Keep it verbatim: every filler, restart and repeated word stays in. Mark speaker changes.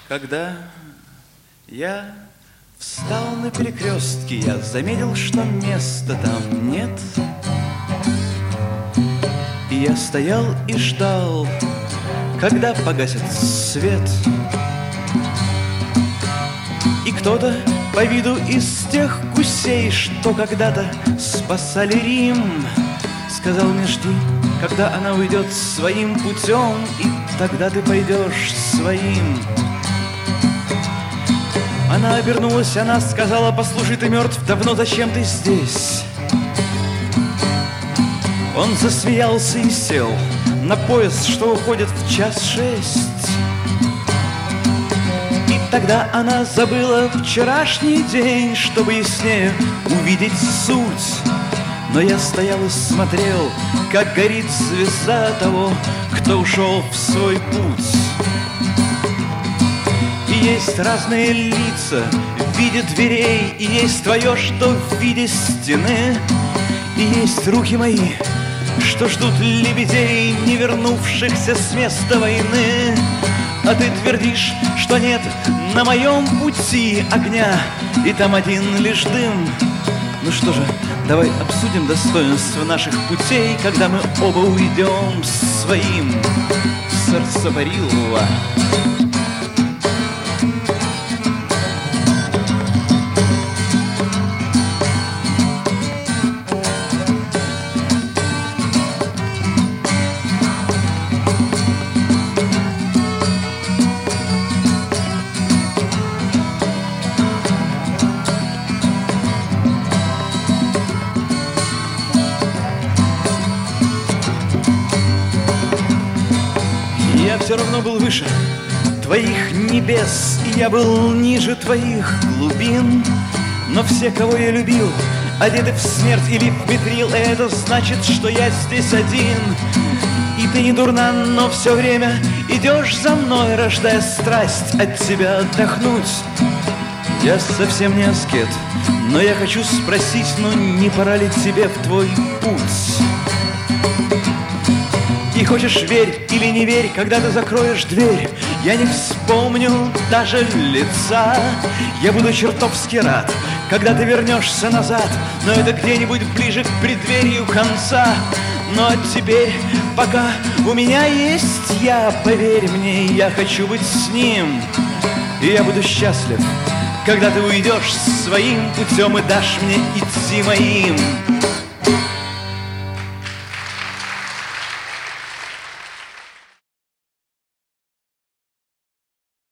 Speaker 1: Когда я встал на перекрестке, я заметил, что места там нет. И я стоял и ждал, когда погасит свет. И кто-то по виду из тех гусей, что когда-то спасали Рим, сказал мне: жди, когда она уйдет своим путем, и тогда ты пойдешь своим. Она обернулась, она сказала: послушай, ты мертв, давно зачем ты здесь? Он засмеялся и сел на поезд, что уходит в час шесть. И тогда она забыла вчерашний день, чтобы яснее увидеть суть. Но я стоял и смотрел, как горит звезда того, кто ушел в свой путь. И есть разные лица в виде дверей, и есть твое, что в виде стены. И есть руки мои, что ждут лебедей, не вернувшихся с места войны. А ты твердишь, что нет на моем пути огня, и там один лишь дым. Ну что же, давай обсудим достоинства наших путей, когда мы оба уйдем своим. Сарсапарилла. Я все равно был выше твоих небес, и я был ниже твоих глубин. Но все, кого я любил, одеты в смерть или в митрил, и это значит, что я здесь один. И ты не дурна, но все время идешь за мной, рождая страсть от тебя отдохнуть. Я совсем не аскет, но я хочу спросить, ну не пора ли тебе в твой путь? И хочешь верь или не верь, когда ты закроешь дверь, я не вспомню даже лица. Я буду чертовски рад, когда ты вернешься назад, но это где-нибудь ближе к преддверию конца. Ну а теперь, пока у меня есть я, поверь мне, я хочу быть с ним. И я буду счастлив, когда ты уйдешь своим путем и дашь мне идти моим.